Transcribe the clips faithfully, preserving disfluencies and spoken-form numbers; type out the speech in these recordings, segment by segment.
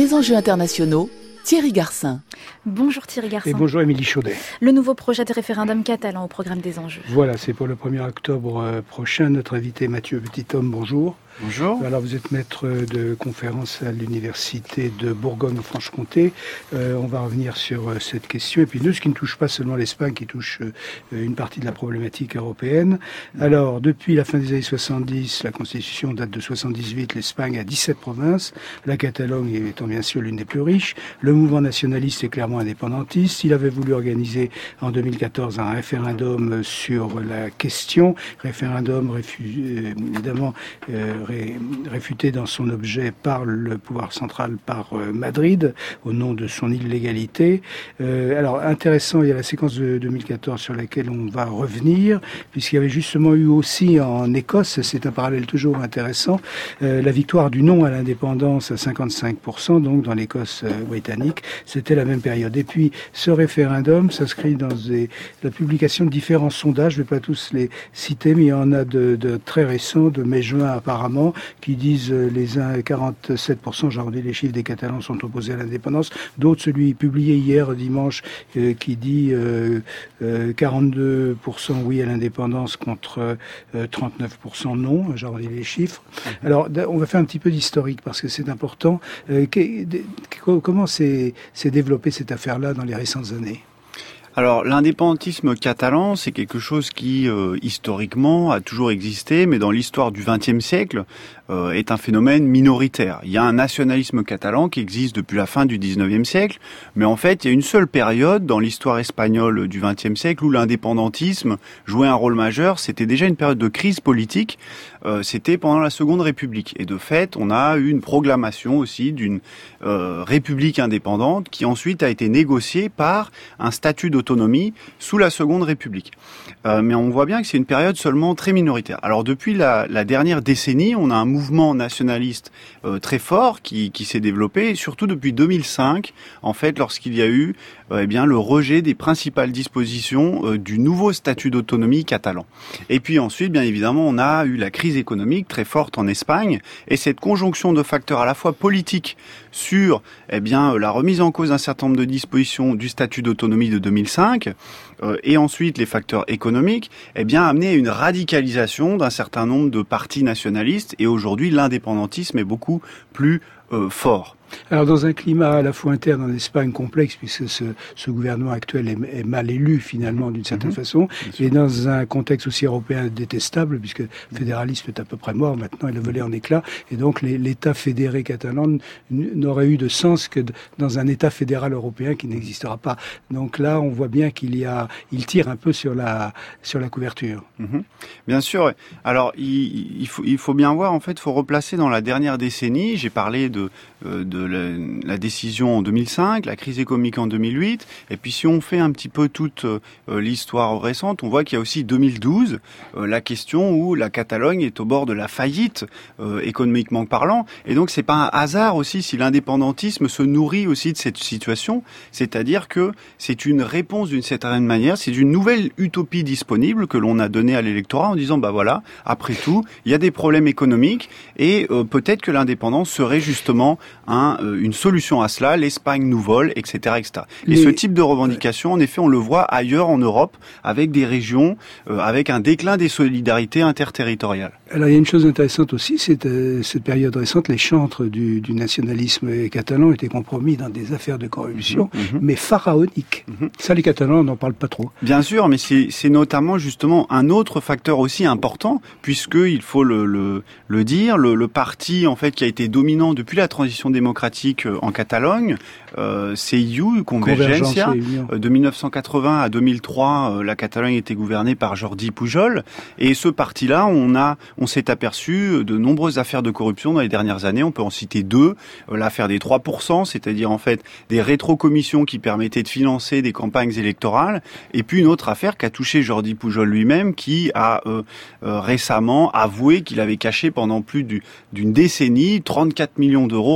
Les enjeux internationaux, Thierry Garcin. Bonjour Thierry Garcin. Et bonjour Émilie Chaudet. Le nouveau projet de référendum catalan au programme des enjeux. Voilà, c'est pour le premier octobre prochain. Notre invité Mathieu Petithomme, bonjour. Bonjour. Alors vous êtes maître de conférence à l'université de Bourgogne-Franche-Comté. Euh, on va revenir sur euh, cette question. Et puis nous, ce qui ne touche pas seulement l'Espagne, qui touche euh, une partie de la problématique européenne. Alors, depuis la fin des années soixante-dix, la Constitution date de soixante-dix-huit, l'Espagne a dix-sept provinces, la Catalogne étant bien sûr l'une des plus riches. Le mouvement nationaliste est clairement indépendantiste. Il avait voulu organiser en deux mille quatorze un référendum sur la question. Référendum réfu- évidemment euh, ré- réfuté dans son objet par le pouvoir central, par euh, Madrid, au nom de son illégalité. Euh, alors, intéressant, il y a la séquence de deux mille quatorze sur laquelle on va revenir, puisqu'il y avait justement eu aussi en Écosse, c'est un parallèle toujours intéressant, euh, la victoire du non à l'indépendance à cinquante-cinq pour cent, donc dans l'Écosse euh, britannique. C'était la même période. Et puis, ce référendum s'inscrit dans des, la publication de différents sondages. Je ne vais pas tous les citer, mais il y en a de, de très récents, de mai-juin apparemment, qui disent euh, les uns quarante-sept pour cent, j'arrondis les chiffres, des Catalans sont opposés à l'indépendance. D'autres, celui publié hier dimanche, euh, qui dit euh, euh, quarante-deux pour cent oui à l'indépendance contre euh, trente-neuf pour cent non. J'arrondis les chiffres. Alors, on va faire un petit peu d'historique parce que c'est important. Euh, que, de, comment c'est s'est développée cette affaire-là dans les récentes années? Alors, l'indépendantisme catalan, c'est quelque chose qui, euh, historiquement, a toujours existé, mais dans l'histoire du vingtième siècle, euh, est un phénomène minoritaire. Il y a un nationalisme catalan qui existe depuis la fin du dix-neuvième siècle, mais en fait, il y a une seule période dans l'histoire espagnole du vingtième siècle où l'indépendantisme jouait un rôle majeur. C'était déjà une période de crise politique, euh, c'était pendant la Seconde République. Et de fait, on a eu une proclamation aussi d'une euh, république indépendante qui ensuite a été négociée par un statut d'autonomie autonomie sous la Seconde République. Euh, mais on voit bien que c'est une période seulement très minoritaire. Alors depuis la, la dernière décennie, on a un mouvement nationaliste euh, très fort qui, qui s'est développé, et surtout depuis deux mille cinq, en fait, lorsqu'il y a eu euh, eh bien, le rejet des principales dispositions euh, du nouveau statut d'autonomie catalan. Et puis ensuite, bien évidemment, on a eu la crise économique très forte en Espagne, et cette conjonction de facteurs à la fois politiques sur eh bien, la remise en cause d'un certain nombre de dispositions du statut d'autonomie de deux mille cinq, euh, et ensuite les facteurs économiques, eh bien, amené à une radicalisation d'un certain nombre de partis nationalistes, et aujourd'hui l'indépendantisme est beaucoup plus euh, fort. Alors, dans un climat à la fois interne en Espagne complexe, puisque ce, ce gouvernement actuel est, est mal élu, finalement, d'une certaine mmh. façon, et dans un contexte aussi européen détestable, puisque le fédéralisme est à peu près mort maintenant, il a volé en éclats, et donc les, l'État fédéré catalan n'aurait eu de sens que dans un État fédéral européen qui n'existera pas. Donc là, on voit bien qu'il y a, il tire un peu sur la, sur la couverture. Mmh. Bien sûr. Alors, il, il, faut, il faut bien voir, en fait, il faut replacer dans la dernière décennie, j'ai parlé de, de La, la décision en deux mille cinq, la crise économique en deux mille huit, et puis si on fait un petit peu toute euh, l'histoire récente, on voit qu'il y a aussi deux mille douze, euh, la question où la Catalogne est au bord de la faillite, euh, économiquement parlant, et donc c'est pas un hasard aussi si l'indépendantisme se nourrit aussi de cette situation, c'est-à-dire que c'est une réponse d'une certaine manière, c'est une nouvelle utopie disponible que l'on a donnée à l'électorat en disant, bah voilà, après tout, il y a des problèmes économiques, et euh, peut-être que l'indépendance serait justement un une solution à cela, l'Espagne nous vole, et cetera, et cetera. Et Les... ce type de revendication, en effet, on le voit ailleurs en Europe, avec des régions, euh, avec un déclin des solidarités interterritoriales. Alors, il y a une chose intéressante aussi, c'est euh, cette période récente, les chantres du, du nationalisme catalan étaient compromis dans des affaires de corruption, mmh, mmh. mais pharaoniques. Mmh. Ça, les Catalans n'en parlent pas trop. Bien sûr, mais c'est, c'est notamment justement un autre facteur aussi important, puisque il faut le, le, le dire, le, le parti en fait qui a été dominant depuis la transition démocratique en Catalogne, euh, C I U, Convergencia, euh, de mille neuf cent quatre-vingts à deux mille trois, euh, la Catalogne était gouvernée par Jordi Pujol, et ce parti-là, on a, on s'est aperçu de nombreuses affaires de corruption dans les dernières années. On peut en citer deux, euh, l'affaire des trois pour cent, c'est-à-dire en fait des rétrocommissions qui permettaient de financer des campagnes électorales, et puis une autre affaire qui a touché Jordi Pujol lui-même, qui a euh, euh, récemment avoué qu'il avait caché pendant plus du, d'une décennie trente-quatre millions d'euros en Andorre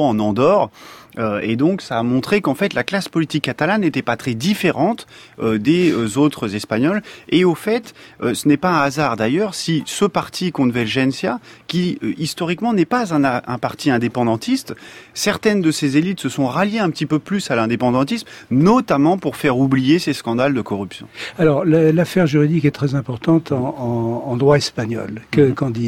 d'or. Euh, et donc, ça a montré qu'en fait, la classe politique catalane n'était pas très différente euh, des euh, autres Espagnols. Et au fait, euh, ce n'est pas un hasard d'ailleurs si ce parti Convergencia, qui euh, historiquement n'est pas un, un parti indépendantiste, certaines de ses élites se sont ralliées un petit peu plus à l'indépendantisme, notamment pour faire oublier ces scandales de corruption. Alors, l'affaire juridique est très importante en, en, en droit espagnol. Que, mmh. Qu'en dire ?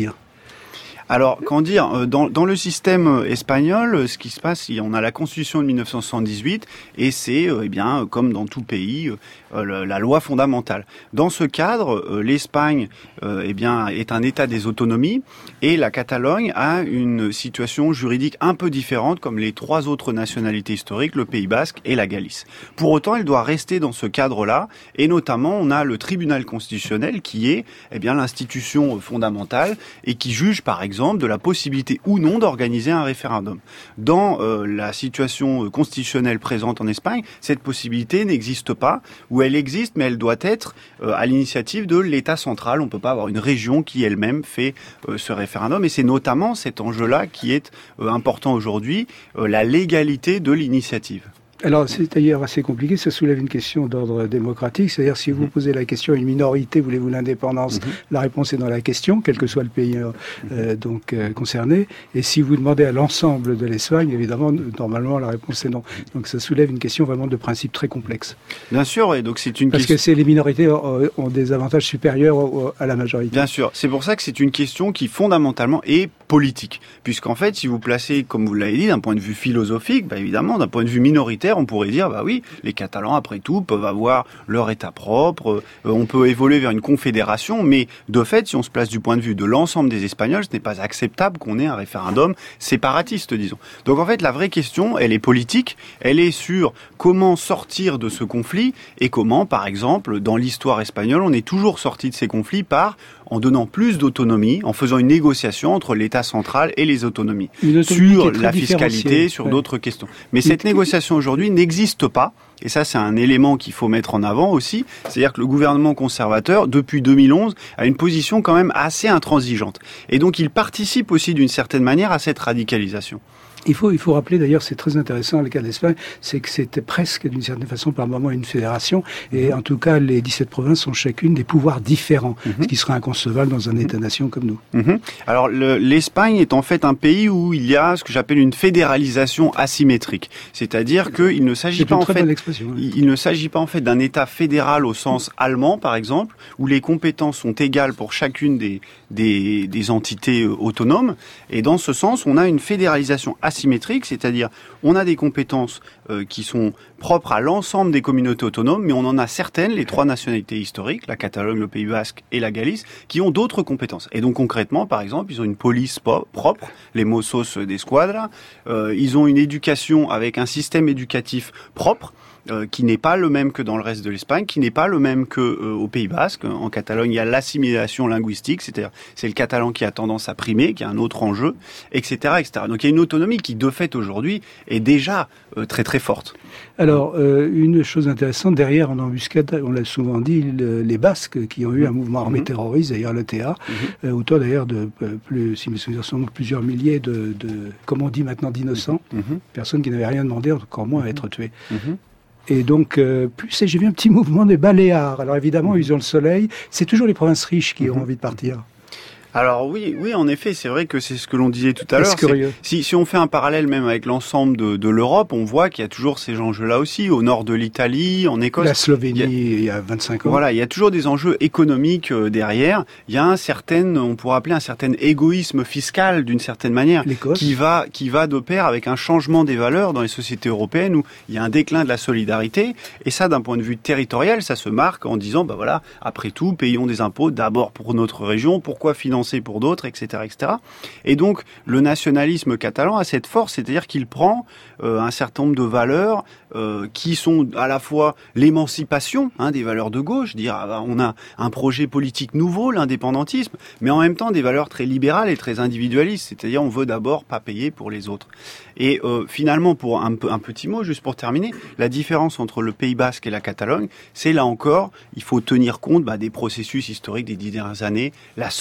Alors, qu'en dire, dans, dans le système espagnol, ce qui se passe, on a la Constitution de mille neuf cent soixante-dix-huit et c'est, eh bien, comme dans tout pays, la loi fondamentale. Dans ce cadre, l'Espagne, eh bien, est un État des autonomies et la Catalogne a une situation juridique un peu différente, comme les trois autres nationalités historiques, le Pays Basque et la Galice. Pour autant, elle doit rester dans ce cadre-là et notamment, on a le tribunal constitutionnel qui est, eh bien, l'institution fondamentale et qui juge, par exemple, de la possibilité ou non d'organiser un référendum. Dans euh, la situation constitutionnelle présente en Espagne, cette possibilité n'existe pas, ou elle existe, mais elle doit être euh, à l'initiative de l'État central. On ne peut pas avoir une région qui elle-même fait euh, ce référendum, et c'est notamment cet enjeu-là qui est euh, important aujourd'hui, euh, la légalité de l'initiative. Alors, c'est d'ailleurs assez compliqué, ça soulève une question d'ordre démocratique, c'est-à-dire si vous posez la question à une minorité, voulez-vous l'indépendance, mm-hmm. la réponse est dans la question, quel que soit le pays euh, donc euh, concerné, et si vous demandez à l'ensemble de l'Espagne, évidemment, normalement, la réponse est non. Donc ça soulève une question vraiment de principe très complexe. Bien sûr, et donc c'est une Parce question... que c'est, les minorités ont, ont des avantages supérieurs à la majorité. Bien sûr, c'est pour ça que c'est une question qui fondamentalement est politique, puisqu'en fait, si vous placez, comme vous l'avez dit, d'un point de vue philosophique, bah évidemment, d'un point de vue minoritaire, on pourrait dire, bah oui, les Catalans, après tout, peuvent avoir leur État propre, euh, on peut évoluer vers une confédération, mais de fait, si on se place du point de vue de l'ensemble des Espagnols, ce n'est pas acceptable qu'on ait un référendum séparatiste, disons. Donc en fait, la vraie question, elle est politique, elle est sur comment sortir de ce conflit, et comment, par exemple, dans l'histoire espagnole, on est toujours sorti de ces conflits par en donnant plus d'autonomie, en faisant une négociation entre l'État central et les autonomies, sur la fiscalité, sur ouais. d'autres questions. Mais cette négociation aujourd'hui n'existe pas, et ça c'est un élément qu'il faut mettre en avant aussi, c'est-à-dire que le gouvernement conservateur, depuis deux mille onze, a une position quand même assez intransigeante. Et donc il participe aussi d'une certaine manière à cette radicalisation. Il faut, il faut rappeler d'ailleurs, c'est très intéressant le cas de l'Espagne, c'est que c'était presque d'une certaine façon par moment une fédération, et en tout cas les dix-sept provinces ont chacune des pouvoirs différents, mm-hmm. ce qui serait inconcevable dans un État-nation comme nous. Mm-hmm. Alors le, l'Espagne est en fait un pays où il y a ce que j'appelle une fédéralisation asymétrique, c'est-à-dire qu'il ne s'agit pas en fait, il, il ne s'agit pas en fait d'un État fédéral au sens allemand par exemple, où les compétences sont égales pour chacune des des, des entités autonomes, et dans ce sens on a une fédéralisation asymétrique asymétrique, c'est-à-dire on a des compétences euh, qui sont propres à l'ensemble des communautés autonomes, mais on en a certaines, les trois nationalités historiques, la Catalogne, le Pays Basque et la Galice, qui ont d'autres compétences. Et donc concrètement, par exemple, ils ont une police po- propre, les Mossos d'Esquadra, euh, ils ont une éducation avec un système éducatif propre, Euh, qui n'est pas le même que dans le reste de l'Espagne, qui n'est pas le même que euh, au Pays Basque. En Catalogne, il y a l'assimilation linguistique, c'est-à-dire c'est le catalan qui a tendance à primer, qui a un autre enjeu, et cetera, et cetera. Donc il y a une autonomie qui, de fait, aujourd'hui, est déjà euh, très très forte. Alors, euh, une chose intéressante, derrière, en embuscade, on l'a souvent dit, le, les Basques, qui ont eu un mouvement armé mmh. terroriste, d'ailleurs le T A, mmh. euh, auteur d'ailleurs de euh, plus, si mes souvenirs sont plusieurs milliers de, de, comme on dit maintenant, d'innocents, mmh. personnes qui n'avaient rien demandé, encore moins à être tuées. Mmh. Et donc, euh, plus, et j'ai vu un petit mouvement des Baléares. Alors évidemment, ils ont le soleil. C'est toujours les provinces riches qui mmh. ont envie de partir. Alors oui, oui, en effet, c'est vrai que c'est ce que l'on disait tout à l'heure. C'est, si, si on fait un parallèle même avec l'ensemble de, de l'Europe, on voit qu'il y a toujours ces enjeux-là aussi, au nord de l'Italie, en Écosse. La Slovénie, il y a, il y a vingt-cinq ans. Voilà, il y a toujours des enjeux économiques euh, derrière. Il y a un certain, on pourrait appeler un certain égoïsme fiscal d'une certaine manière, L'Écosse. qui va, qui va de pair avec un changement des valeurs dans les sociétés européennes où il y a un déclin de la solidarité. Et ça, d'un point de vue territorial, ça se marque en disant, bah voilà, après tout, payons des impôts d'abord pour notre région, pourquoi financer pour d'autres, et cetera, et cetera. Et donc, le nationalisme catalan a cette force, c'est-à-dire qu'il prend euh, un certain nombre de valeurs euh, qui sont à la fois l'émancipation, hein, des valeurs de gauche, dire ah bah, on a un projet politique nouveau, l'indépendantisme, mais en même temps des valeurs très libérales et très individualistes, c'est-à-dire on veut d'abord pas payer pour les autres. Et euh, finalement, pour un, un petit mot, juste pour terminer, la différence entre le Pays Basque et la Catalogne, c'est là encore, il faut tenir compte bah, des processus historiques des dix dernières années, la sortie du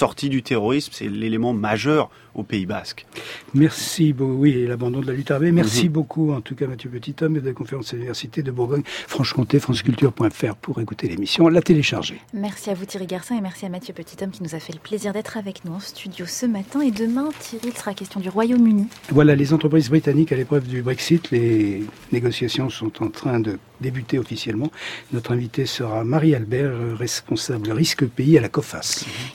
terrorisme, c'est l'élément majeur au Pays Basque. Merci, oui, et l'abandon de la lutte armée. Merci Mm-hmm. beaucoup, en tout cas, Mathieu Petithomme, de la conférence à l'Université de Bourgogne-Franche-Comté, franceculture point f r pour écouter l'émission, la télécharger. Merci à vous Thierry Garcin et merci à Mathieu Petithomme qui nous a fait le plaisir d'être avec nous en studio ce matin. Et demain, Thierry, il sera question du Royaume-Uni. Voilà, les entreprises britanniques à l'épreuve du Brexit, les négociations sont en train de débuter officiellement. Notre invité sera Marie Albert, responsable risque pays à la COFAS.